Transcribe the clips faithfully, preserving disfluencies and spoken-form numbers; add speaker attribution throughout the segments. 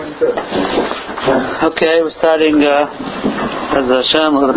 Speaker 1: Okay, we're starting uh, as Hashem. As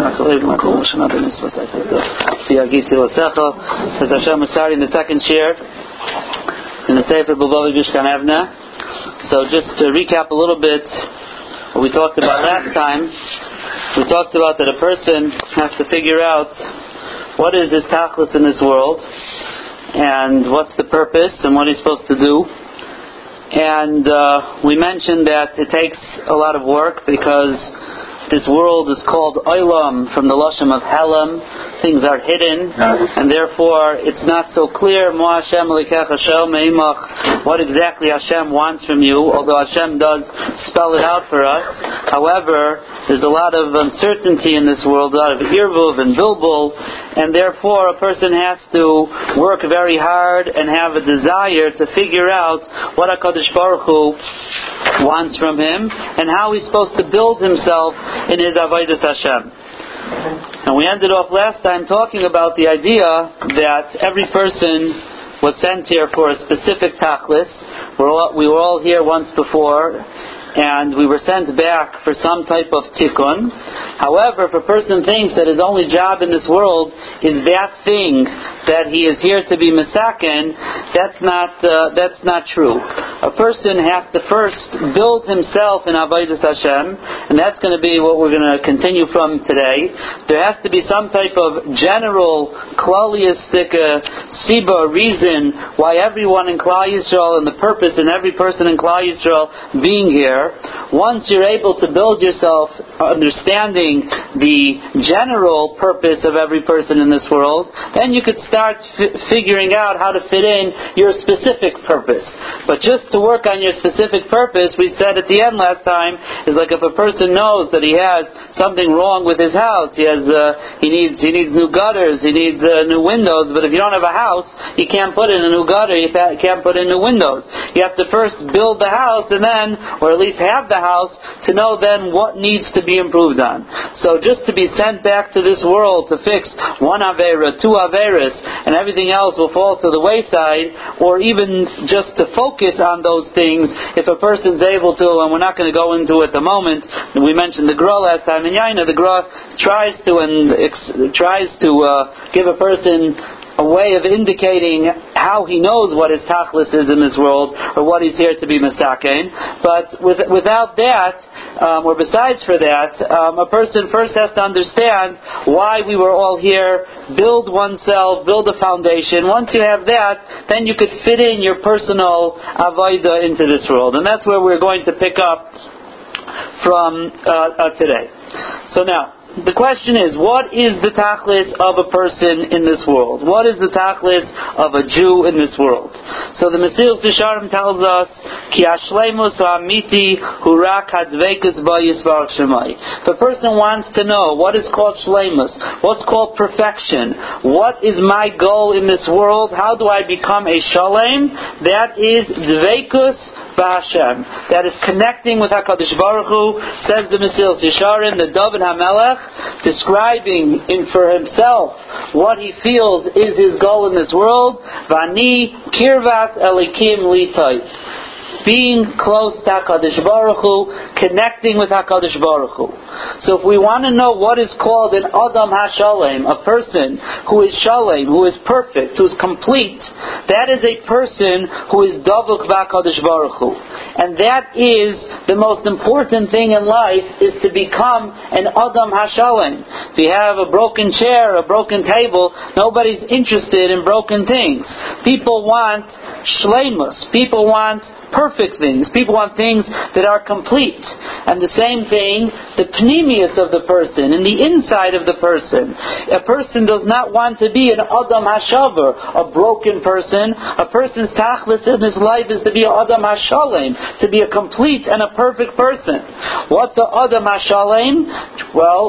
Speaker 1: Hashem, we're starting the second shir in the Sefer B'Vavi Bishkan Evna. So just to recap a little bit what we talked about last time, we talked about that a person has to figure out what is his tachlis in this world and what's the purpose and what he's supposed to do. And uh, we mentioned that it takes a lot of work because this world is called Olam from the Lashon of Helam. Things are hidden, and therefore it's not so clear what exactly Hashem wants from you, although Hashem does spell it out for us. However, there's a lot of uncertainty in this world, a lot of irvuv and bilbul, and therefore a person has to work very hard and have a desire to figure out what HaKadosh Baruch Hu wants from him and how he's supposed to build himself in his Avodas Hashem. And we ended off last time talking about the idea that every person was sent here for a specific tachlis. We're all, we were all here once before, and we were sent back for some type of tikkun. However, if a person thinks that his only job in this world is that thing that he is here to be misaken, that's not uh, that's not true. A person has to first build himself in Avodas Hashem, and that's going to be what we're going to continue from today. There has to be some type of general, klaliistic uh, siba, reason why everyone in Klal Yisrael and the purpose in every person in Klal Yisrael being here. Once you're able to build yourself understanding the general purpose of every person in this world, then you could start f- figuring out how to fit in your specific purpose. But just to work on your specific purpose, we said at the end last time, is like if a person knows that he has something wrong with his house, he has uh, he needs he needs new gutters, he needs uh, new windows, but if you don't have a house, you can't put in a new gutter, you can't put in new windows. You have to first build the house and then, or at least have the house, to know then what needs to be improved on. So just to be sent back to this world to fix one avera, two averas, and everything else will fall to the wayside, or even just to focus on those things, if a person's able to, and we're not going to go into it at the moment, we mentioned the Gra last time in Yaina, the Gra tries to and ex- tries to uh, give a person a way of indicating how he knows what his tachlis is in this world, or what he's here to be misakein. But with, without that, um, or besides for that, um, a person first has to understand why we were all here, build oneself, build a foundation. Once you have that, then you could fit in your personal avodah into this world. And that's where we're going to pick up from uh, uh, today. So now, the question is, what is the tachlis of a person in this world? What is the tachlis of a Jew in this world? So the Mesilas Yesharim tells us, Ki hashleimus ha'amiti hu rak hadveikus ba yisvarach shemai. If a person wants to know what is called shleimus, what's called perfection, what is my goal in this world, how do I become a shalem, that is dveikus b'Hashem. That is connecting with HaKadosh Baruch Hu. Says the Mesilas Yesharim, the David HaMelech, describing in for himself what he feels is his goal in this world. Vani kirvas elikim litai. Being close to HaKadosh Baruch Hu, connecting with HaKadosh Baruch Hu. So if we want to know what is called an Adam HaShalem, a person who is Shalem, who is perfect, who is complete, that is a person who is Davuk HaKadosh Baruch Hu. And that is the most important thing in life, is to become an Adam HaShalem. If you have a broken chair, a broken table, nobody's interested in broken things. People want Shleimus. People want perfect things. People want things that are complete. And the same thing, the pnimius of the person, in the inside of the person. A person does not want to be an Adam HaShaver, a broken person. A person's tachlis in his life is to be an Adam HaShalem, to be a complete and a perfect person. What's an Adam HaShalem? Well,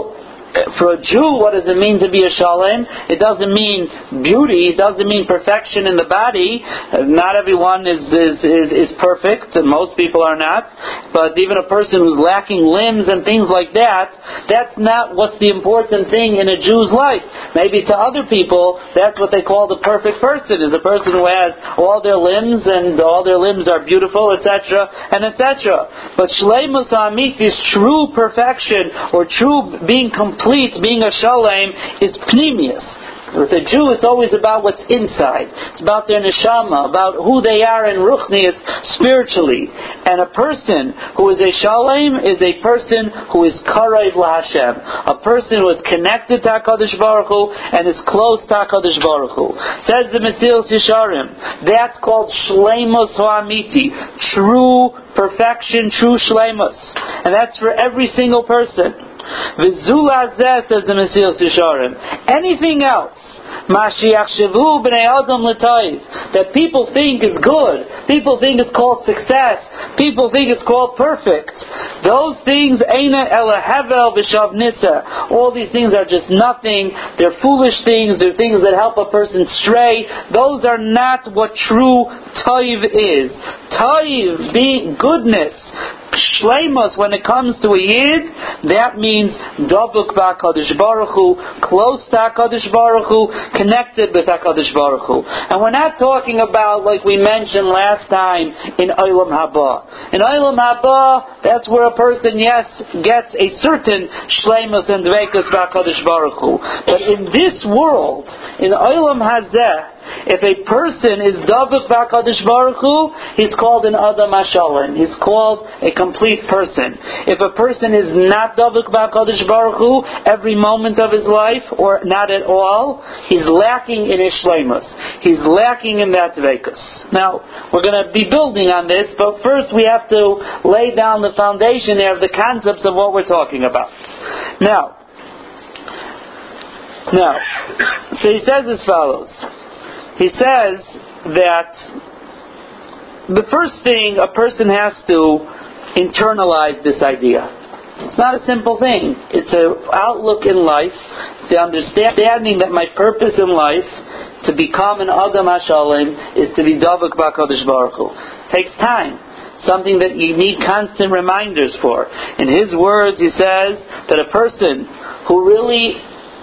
Speaker 1: for a Jew, what does it mean to be a shalem? It doesn't mean beauty. It doesn't mean perfection in the body. Not everyone is, is, is, is perfect, and most people are not. But even a person who's lacking limbs and things like that, that's not what's the important thing in a Jew's life. Maybe to other people, that's what they call the perfect person, is a person who has all their limbs and all their limbs are beautiful, et cetera, and et cetera. But shleimus ha'amit is true perfection, or true being complete. Complete, being a shalem, is pnimius. With a Jew, it's always about what's inside. It's about their neshama, about who they are in ruchnius spiritually. And a person who is a shalem is a person who is karev laHashem, a person who is connected to HaKadosh Baruch Hu and is close to HaKadosh Baruch Hu. Says the Mesilas Yesharim, that's called shleimus ha'amiti, true perfection, true shleimus, and that's for every single person. V'zulazeh, says the Mesilas Yesharim, anything else Mashiachshavu b'nei adam l'tayv, that people think is good, people think is called success, people think is called perfect, those things eina ela hevel v'shav nisa. All these things are just nothing. They're foolish things. They're things that help a person stray. Those are not what true tayv is. Tayv, being goodness, shleimus, when it comes to a yid, that means dabuk b'HaKadosh Baruch Hu, close to HaKadosh Baruch Hu, connected with HaKadosh Baruch Hu. And we're not talking about, like we mentioned last time, in Olam Haba. In Olam Haba, that's where a person, yes, gets a certain shleimus and dveikus b'HaKadosh Baruch Hu. But in this world, in Olam Hazeh, if a person is dabuk b'HaKadosh Baruch Hu, he's called an Adam HaShalem. He's called a complete person. If a person is not dabuk b'HaKadosh Baruch Hu every moment of his life, or not at all, he's lacking in his shleimus. He's lacking in that dveikus. Now, we're going to be building on this, but first we have to lay down the foundation there of the concepts of what we're talking about. Now, now, so he says as follows. He says that the first thing a person has to internalize this idea. It's not a simple thing. It's an outlook in life. It's the understanding that my purpose in life, to become an Adam HaShalem, is to be Davuk b'HaKadosh Baruch Hu. It takes time. Something that you need constant reminders for. In his words, he says that a person who really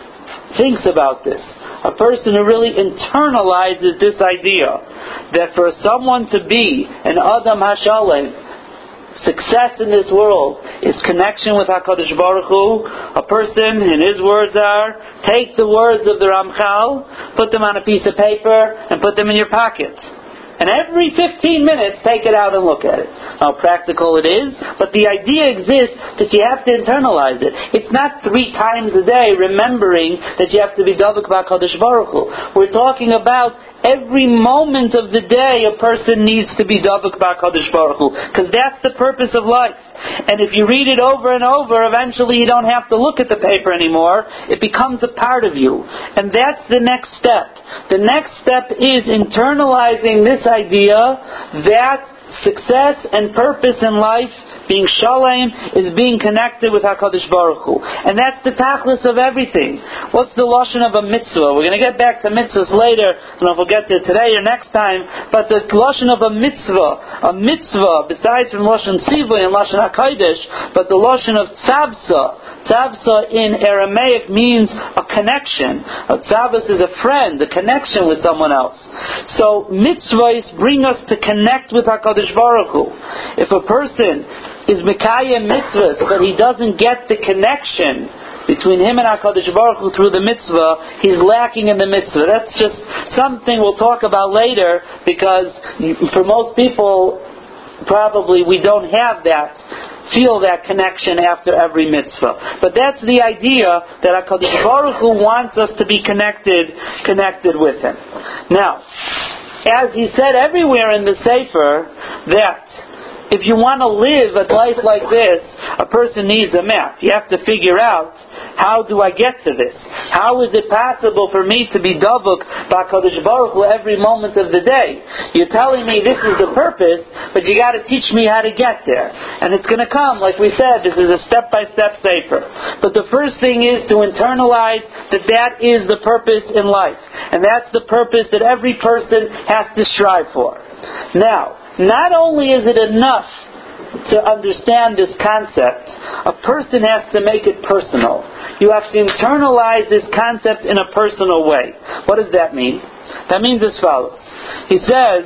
Speaker 1: thinks about this, a person who really internalizes this idea that for someone to be an Adam HaShalem, success in this world is connection with HaKadosh Baruch Hu, a person, in his words are, take the words of the Ramchal, put them on a piece of paper, and put them in your pocket. And every fifteen minutes, take it out and look at it. How practical it is, but the idea exists that you have to internalize it. It's not three times a day remembering that you have to be Davuk b'HaKadosh Baruch Hu. We're talking about every moment of the day a person needs to be Davuk b'HaKadosh Baruch Hu, because that's the purpose of life. And if you read it over and over, eventually you don't have to look at the paper anymore. It becomes a part of you. And that's the next step. The next step is internalizing this idea that success and purpose in life, being shalem, is being connected with HaKadosh Baruch Hu. And that's the tachlis of everything. What's the lashon of a mitzvah? We're going to get back to mitzvahs later. I don't know if we'll get to it today or next time. But the lashon of a mitzvah, a mitzvah, besides from lashon tzivah and lashon hakodesh, but the lashon of tzavsa. Tzavsa in Aramaic means a connection. A tzavas is a friend, a connection with someone else. So mitzvahs bring us to connect with HaKadosh Baruch Hu. If a person is Mekayem mitzvahs, but he doesn't get the connection between him and HaKadosh Baruch Hu through the mitzvah, he's lacking in the mitzvah. That's just something we'll talk about later, because for most people, probably we don't have that, feel that connection after every mitzvah. But that's the idea that HaKadosh Baruch Hu wants us to be connected, connected with Him. Now, as he said everywhere in the Sefer, that if you want to live a life like this, a person needs a map. You have to figure out, how do I get to this? How is it possible for me to be davuk b'HaKadosh Baruch Hu every moment of the day? You're telling me this is the purpose, but you got to teach me how to get there. And it's going to come, like we said, this is a step-by-step sefer. But the first thing is to internalize that that is the purpose in life. And that's the purpose that every person has to strive for. Now, not only is it enough to understand this concept, a person has to make it personal. You have to internalize this concept in a personal way. What does that mean? That means as follows. He says,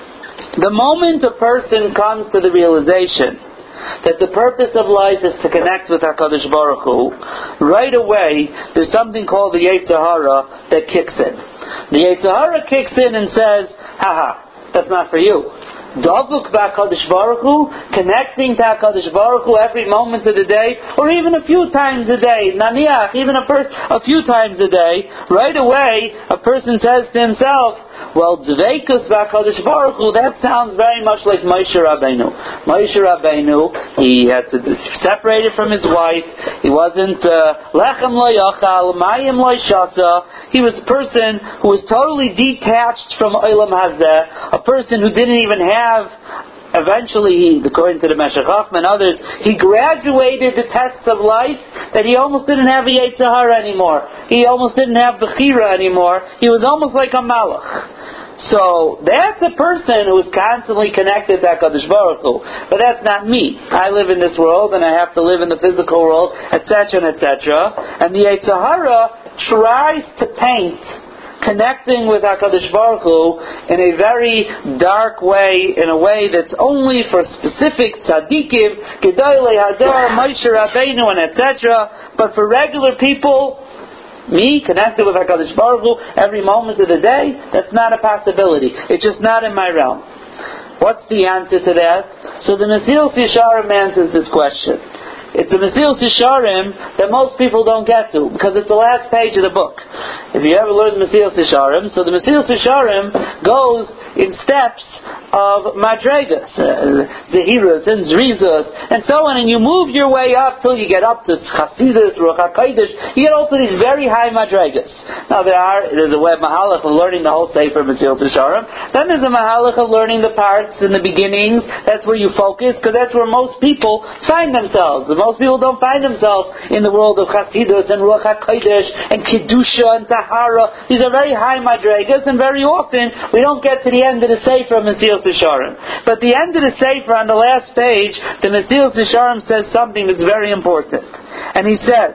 Speaker 1: the moment a person comes to the realization that the purpose of life is to connect with HaKadosh Baruch Hu, right away there's something called the Yetzer Hara that kicks in. The Yetzer Hara kicks in and says, haha, that's not for you. Davuk b'HaKadosh Baruch Hu, connecting to HaKadosh Baruch Hu every moment of the day, or even a few times a day, naniach, even a, per- a few times a day, right away a person says to himself, well, Dveikus b'HaKadosh Baruch Hu, that sounds very much like Moshe Rabbeinu. Moshe Rabbeinu, he had to separate from his wife, he wasn't lechem lo yachal, mayim lo shasa, he was a person who was totally detached from Olam Hazeh, a person who didn't even have Eventually, he, according to the Meshech Chochmah and others, he graduated the tests of life that he almost didn't have a Yetzer Hara anymore. He almost didn't have Bechira anymore. He was almost like a Malach. So that's a person who is constantly connected to HaKadosh Baruch Hu. But that's not me. I live in this world and I have to live in the physical world, et cetera and et cetera. And the Yetzer Hara tries to paint connecting with HaKadosh Baruch Hu in a very dark way, in a way that's only for specific tzaddikim, Gedolei Hador, Moshe Rabbeinu, and et cetera. But for regular people, me, connected with HaKadosh Baruch Hu every moment of the day, that's not a possibility. It's just not in my realm. What's the answer to that? So the Mesilas Yesharim answers this question. It's a Mesilas Yesharim that most people don't get to, because it's the last page of the book. If you ever learned Mesilas Yesharim, so the Mesilas Yesharim goes in steps of Madregas, uh, Zehiras and Zrizas, and so on, and you move your way up till you get up to Chasidus, Ruach HaKodesh, you get up to these very high Madregas. Now there are, there's a web mahalach of learning the whole Sefer Mesilas Yesharim, then there's a mahalach of learning the parts in the beginnings, that's where you focus, because that's where most people find themselves. Most people don't find themselves in the world of Chasidus and Ruach HaKodesh and Kedusha and Tahara. These are very high madregas, and very often we don't get to the end of the Sefer of Mesilas Yesharim. But the end of the Sefer, on the last page, the Mesilas Yesharim says something that's very important. And he says,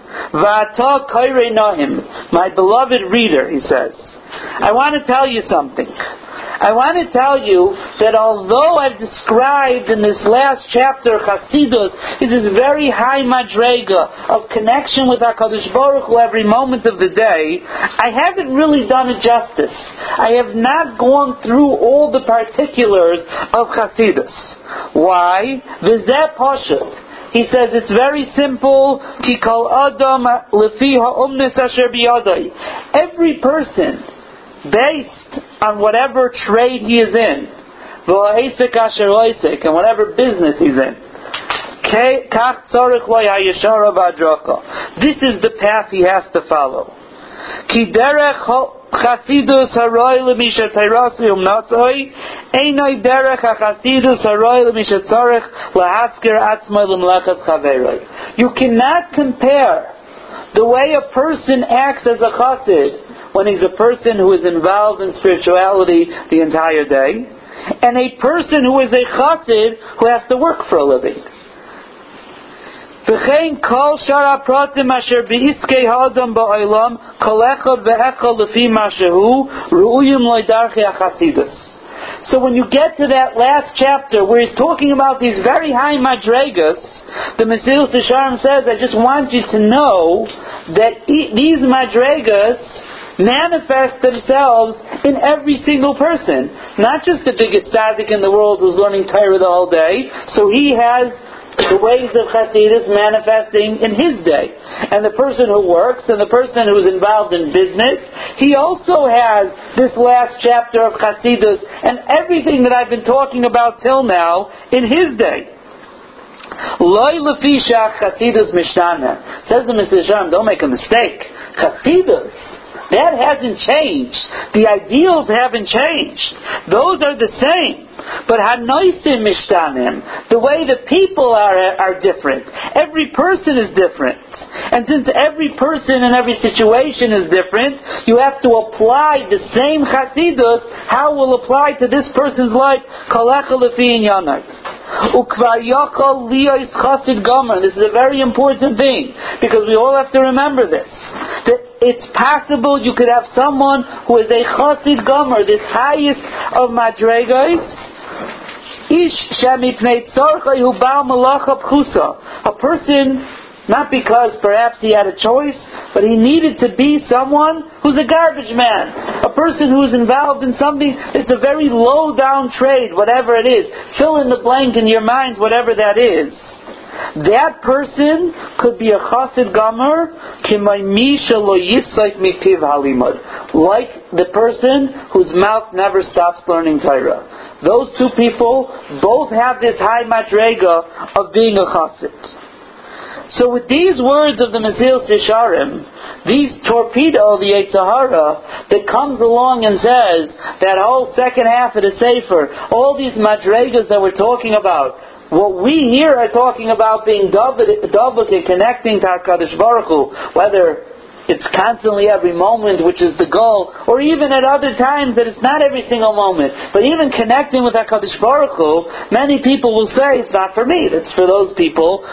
Speaker 1: V'ata kairei nahim, my beloved reader, he says, I want to tell you something. I want to tell you that although I've described in this last chapter Chasidus is this very high madrega of connection with HaKadosh Baruch Hu every moment of the day, I haven't really done it justice. I have not gone through all the particulars of Chasidus. Why? V'zeh pashut. He says it's very simple. Ki kol adam lefi ha'omnes asher biyadai. Every person, based on whatever trade he is in, and whatever business he's in, this is the path he has to follow. Chasidus haroy lemisha tayrasi umnatzoi, einay derech hachasidus haroy lemisha tzarech lahasker atzmai lemlechas chaveroi. You cannot compare the way a person acts as a chasid when he's a person who is involved in spirituality the entire day, and a person who is a chassid who has to work for a living. V'chein kol shara pratim asher b'iskei ha'adam ba'olam kol echad ve'echad lefi mashehu ru'uyim lo'darchei ha'chasidus. So when you get to that last chapter where he's talking about these very high madregas, the Mesilas Yesharim says, I just want you to know that e- these madregas manifest themselves in every single person. Not just the biggest tzaddik in the world who's learning Torah the whole day, so he has the ways of Chassidus manifesting in his day. And the person who works and the person who's involved in business, he also has this last chapter of Chassidus and everything that I've been talking about till now in his day. Loi lefishach Chassidus mishtana. Says the Mister Shalom, don't make a mistake. Chassidus, that hasn't changed. The ideals haven't changed. Those are the same. But hanoisim mishtanim, the way the people are are different. Every person is different. And since every person and every situation is different, you have to apply the same Chassidus, how it will apply to this person's life. Kalecha lefi inyanai. This is a very important thing, because we all have to remember this. That it's possible you could have someone who is a Chassid Gomer, this highest of Madregos. Ish shemipnei tzorchai hu ba'al malacha pchusa. A person, not because perhaps he had a choice, but he needed to be someone who's a garbage man. A person who's involved in something that's a very low down trade, whatever it is. Fill in the blank in your mind, whatever that is. That person could be a chassid gomer, like the person whose mouth never stops learning Torah. Those two people both have this high madrega of being a chassid. So with these words of the Mesilas Yesharim, these torpedo the Yetzer Hara that comes along and says that whole second half of the Sefer, all these madregas that we're talking about, what we here are talking about being David and connecting to HaKadosh Baruch Hu, whether it's constantly every moment, which is the goal, or even at other times that it's not every single moment, but even connecting with HaKadosh Baruch Hu, many people will say it's not for me, it's for those people,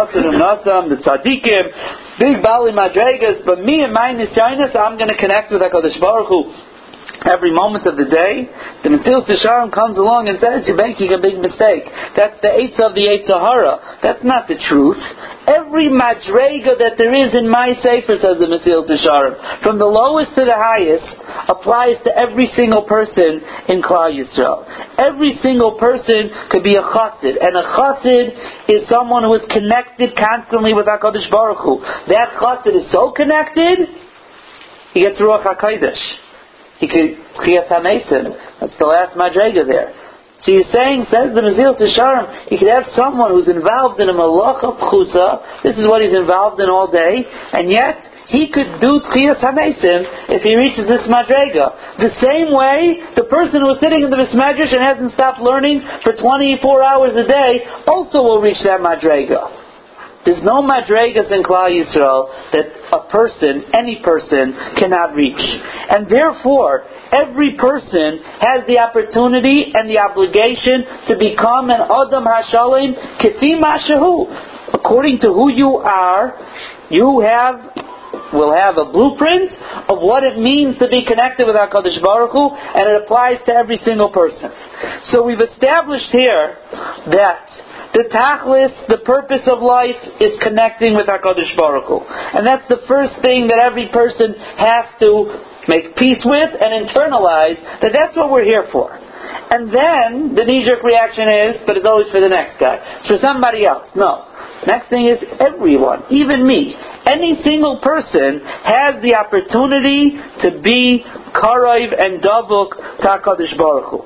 Speaker 1: the tzaddikim, big Bali Madregas, but me and my nisyanis, I'm going to connect with HaKadosh Baruch Hu every moment of the day. The Mesilas Yesharim comes along and says you're making a big mistake. That's the eights of the Yetzer Hara. That's not the truth. Every madrega that there is in my sefer, says the Mesilas Yesharim, from the lowest to the highest, applies to every single person in Klal Yisrael. Every single person could be a chassid, and a chassid is someone who is connected constantly with HaKadosh Baruch Hu. That chassid is so connected, he gets Ruach HaKodesh. He could Chiyas HaMesim. That's the last madrega there. So you're saying, says the Mesilas Yesharim, he could have someone who's involved in a malacha pchusa. This is what he's involved in all day, and yet he could do Chiyas HaMesim if he reaches this madrega. The same way, the person who's sitting in the Bismadrash and hasn't stopped learning for twenty-four hours a day also will reach that madrega. There's no madregas in Klal Yisrael that a person, any person, cannot reach. And therefore, every person has the opportunity and the obligation to become an Adam HaShalim Kifi Mashahu. According to who you are, you have will have a blueprint of what it means to be connected with HaKadosh Baruch Hu, and it applies to every single person. So we've established here that the tachlis, the purpose of life, is connecting with HaKadosh Baruch Hu. And that's the first thing that every person has to make peace with and internalize, that that's what we're here for. And then the knee-jerk reaction is, but it's always for the next guy. It's for somebody else. No. Next thing is everyone, even me. Any single person has the opportunity to be Karaiv and Davuk to HaKadosh Baruch Hu.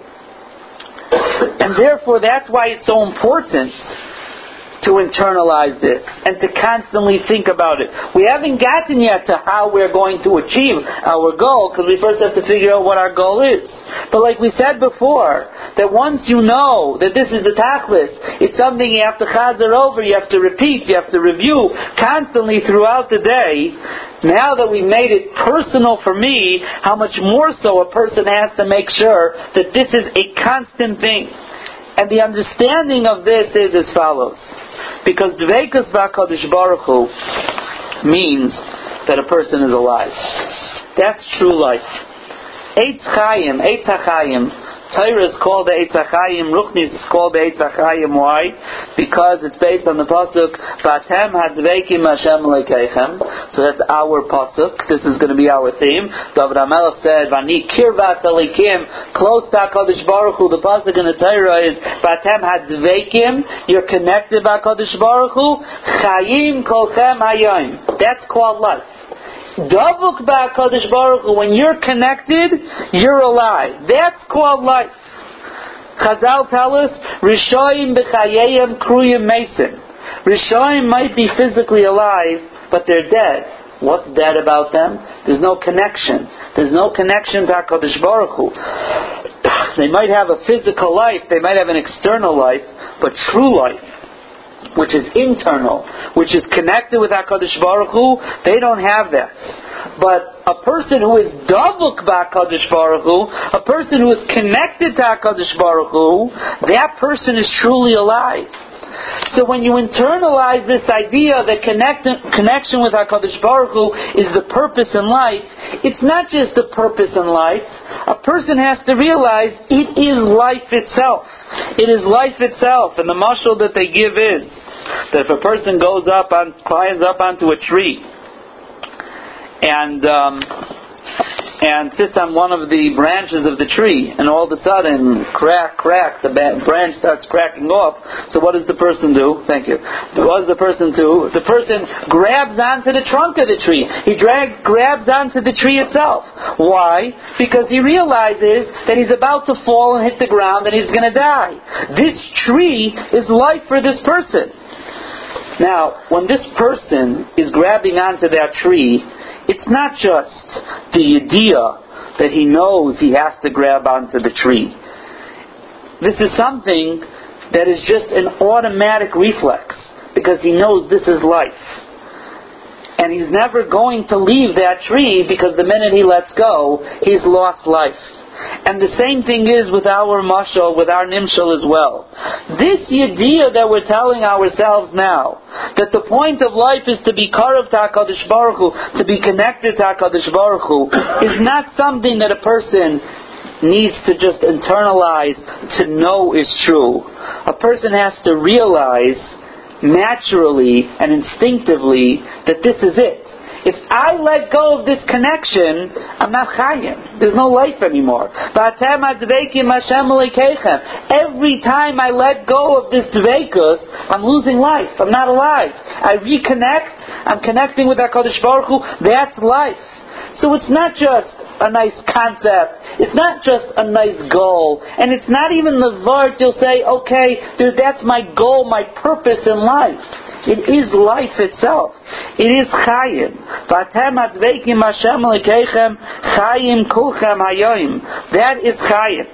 Speaker 1: And therefore, that's why it's so important to internalize this and to constantly think about it. We haven't gotten yet to how we're going to achieve our goal, because we first have to figure out what our goal is. But like we said before, that once you know that this is the tachlis, it's something you have to chazer over, you have to repeat, you have to review constantly throughout the day. Now that we've made it personal for me, how much more so a person has to make sure that this is a constant thing. And the understanding of this is as follows. Because Dveikus b'HaKadosh Baruch Hu means that a person is alive. That's true life. Eitz Chaim, Eitz HaChaim, Torah is called the Eitz HaChaim, Ruchnis is called the Eitz HaChaim. Why? Because it's based on the pasuk Vatem Hadveikim Hashem Lekeichem. So that's our pasuk. This is going to be our theme. David HaMelech said, Vani Kirvat Elikim, close to HaKadosh Baruch Hu. The pasuk in the Torah is Vatem Hadveikim. You're connected by HaKadosh Baruch Hu. Chayim Kolchem Hayom. That's called life. Davuk ba'akadosh Baruch Hu. When you're connected, you're alive. That's called life. Chazal tell us, Rishoyim b'chayeyim kruyim mesim. Rishoyim might be physically alive, but they're dead. What's dead about them? There's no connection. There's no connection to HaKadosh Baruch Hu. They might have a physical life, they might have an external life, but true life, which is internal, which is connected with HaKadosh Baruch Hu, they don't have that. But a person who is davuk b'HaKadosh Baruch Hu, a person who is connected to HaKadosh Baruch Hu, that person is truly alive. So when you internalize this idea that connect, connection with HaKadosh Baruch Hu is the purpose in life, it's not just the purpose in life. A person has to realize it is life itself. It is life itself. And the mashal that they give is that if a person goes up on, climbs up onto a tree and um, and sits on one of the branches of the tree, and all of a sudden, crack, crack, the branch starts cracking off. So what does the person do? Thank you. What does the person do? The person grabs onto the trunk of the tree. He drag, grabs onto the tree itself. Why? Because he realizes that he's about to fall and hit the ground and he's going to die. This tree is life for this person. Now, when this person is grabbing onto that tree, it's not just the idea that he knows he has to grab onto the tree. This is something that is just an automatic reflex, because he knows this is life. And he's never going to leave that tree, because the minute he lets go, he's lost life. And the same thing is with our mashal, with our nimshal as well. This idea that we're telling ourselves now, that the point of life is to be karev to HaKadosh Baruch Hu, to be connected to HaKadosh Baruch Hu, is not something that a person needs to just internalize to know is true. A person has to realize naturally and instinctively that this is it. If I let go of this connection, I'm not chayim. There's no life anymore. Every time I let go of this dveikus, I'm losing life. I'm not alive. I reconnect. I'm connecting with HaKadosh Baruch Hu. That's life. So it's not just a nice concept. It's not just a nice goal. And it's not even the vart you'll say, okay, dude, that's my goal, my purpose in life. It is life itself. It is chayim. Vatem adveikim Hashem lekeichem chayim kulchem hayoim. That is chayim.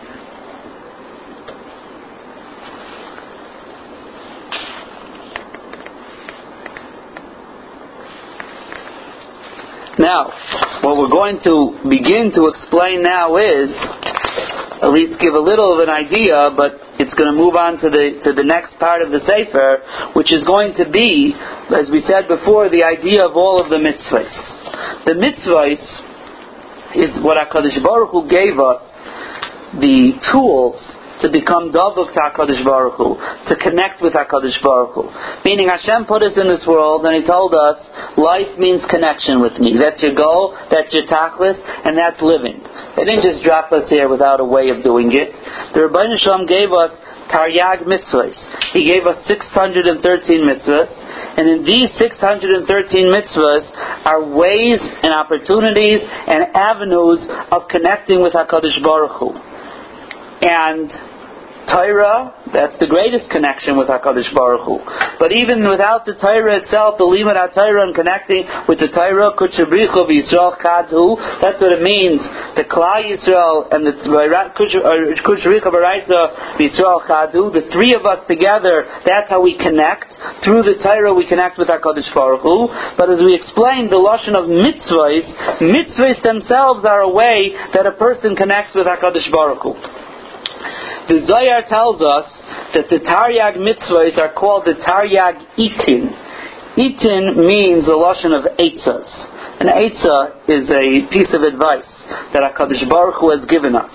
Speaker 1: Now, what we're going to begin to explain now is, at least give a little of an idea, but it's going to move on to the to the next part of the Sefer, which is going to be, as we said before, the idea of all of the mitzvahs. The mitzvahs is what HaKadosh Baruch Hu gave us, the tools to become davuk to HaKadosh Baruch Hu, to connect with HaKadosh Baruch Hu. Meaning Hashem put us in this world and He told us, life means connection with me. That's your goal, that's your tachlis, and that's living. They didn't just drop us here without a way of doing it. The Rebbeinu Shalom gave us Taryag mitzvahs. He gave us six hundred thirteen mitzvahs, and in these six hundred thirteen mitzvahs are ways and opportunities and avenues of connecting with HaKadosh Baruch Hu. And Torah, that's the greatest connection with HaKadosh Baruch Hu. But even without the Torah itself, the limud HaTorah and connecting with the Torah, Kutshabrichu v'Yisrael Chadhu, that's what it means. The Klal Yisrael and the Kutshabrichu v'Raisa v'Yisrael Chadhu, the three of us together, that's how we connect. Through the Torah we connect with HaKadosh Baruch Hu. But as we explained, the lashon of mitzvahs, mitzvahs themselves are a way that a person connects with HaKadosh Baruch Hu. The Zohar tells us that the Taryag mitzvahs are called the Taryag Itin. Itin means the lashon of eitzas. An eitzah is a piece of advice that HaKadosh Baruch Hu has given us.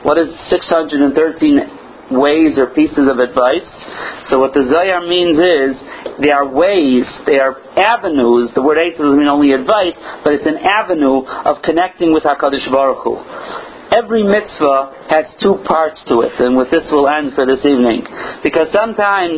Speaker 1: what is six hundred thirteen ways or pieces of advice? So what the Zohar means is, they are ways, they are avenues. The word eight doesn't mean only advice, but it's an avenue of connecting with HaKadosh Baruch Hu. Every mitzvah has two parts to it, and with this we'll end for this evening. Because sometimes,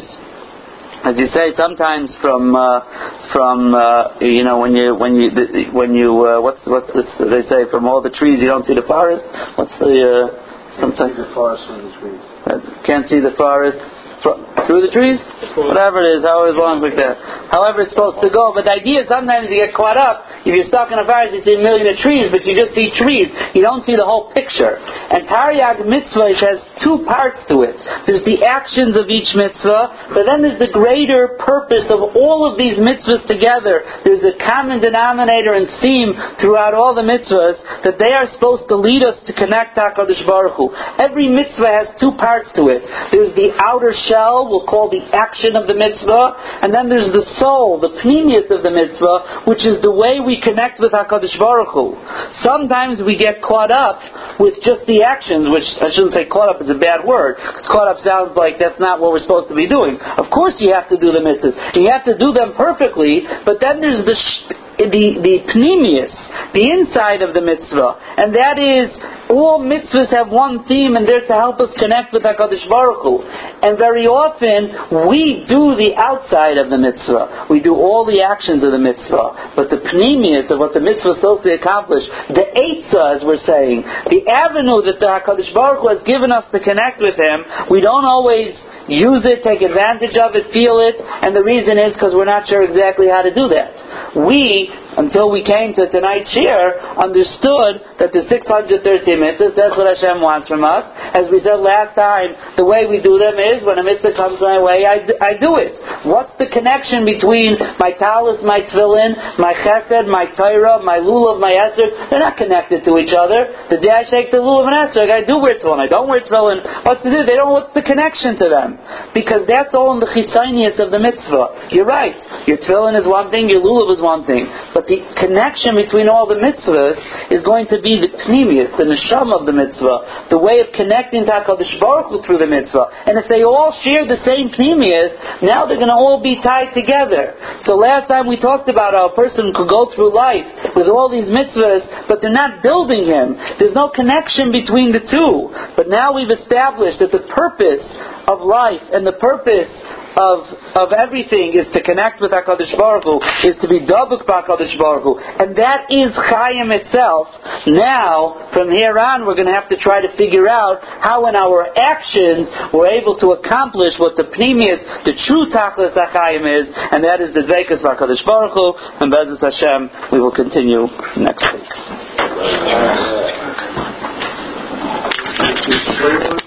Speaker 1: as you say, sometimes from uh, from uh, you know when you when you when you uh, what's what's this, they say, from all the trees you don't see the forest. What's the uh, sometimes
Speaker 2: see the forest from the trees.
Speaker 1: Can't see the forest through the trees? Whatever it is, however long like that. However it's supposed to go. But the idea is sometimes you get caught up. If you're stuck in a forest, you see a million of trees, but you just see trees. You don't see the whole picture. And Taryag mitzvah has two parts to it. There's the actions of each mitzvah, but then there's the greater purpose of all of these mitzvahs together. There's a common denominator and theme throughout all the mitzvahs that they are supposed to lead us to connect to HaKadosh Baruch Hu. Every mitzvah has two parts to it. There's the outer shell, we'll call the action of the mitzvah, and then there's the soul, the pneumius of the mitzvah, which is the way we connect with HaKadosh Baruch Hu. Sometimes we get caught up with just the actions, which I shouldn't say caught up is a bad word, because caught up sounds like that's not what we're supposed to be doing. Of course you have to do the mitzvahs, and you have to do them perfectly, but then there's the sh- the the pneumius, the inside of the mitzvah, and that is all mitzvahs have one theme, and they're to help us connect with HaKadosh Baruch Hu. And very often we do the outside of the mitzvah, we do all the actions of the mitzvah, but the pneumius of what the mitzvah is supposed to accomplish, the eitzah, as we're saying, the avenue that the HaKadosh Baruch Hu has given us to connect with Him, we don't always use it, take advantage of it, feel it, and the reason is because we're not sure exactly how to do that. We, until we came to tonight's shir, understood that the six hundred thirteen mitzvahs, that's what Hashem wants from us. As we said last time, the way we do them is, when a mitzvah comes my way, I, I do it. What's the connection between my talis, my tefillin, my chesed, my Torah, my lulav, my esrog? They're not connected to each other. The day I shake the lulav and esrog, I do wear tefillin, I don't wear tefillin. What's the do? They don't. What's the connection to them? Because that's all in the chitzonius of the mitzvah. You're right. Your tefillin is one thing, your lulav is one thing. But the connection between all the mitzvahs is going to be the pneumius, the neshama of the mitzvah, the way of connecting to HaKadosh Baruch Hu through the mitzvah. And if they all share the same pneumius, now they're going to all be tied together. So last time we talked about how a person could go through life with all these mitzvahs, but they're not building him. There's no connection between the two. But now we've established that the purpose of life and the purpose of of everything is to connect with HaKadosh Baruch Hu, is to be dabuk b'HaKadosh Baruch Hu, and that is Chaim itself. Now, from here on, we're going to have to try to figure out how in our actions we're able to accomplish what the pneumius, the true tachlis HaChaim is, and that is the dveikus b'HaKadosh Baruch Hu. And Be'ezus Hashem, we will continue next week.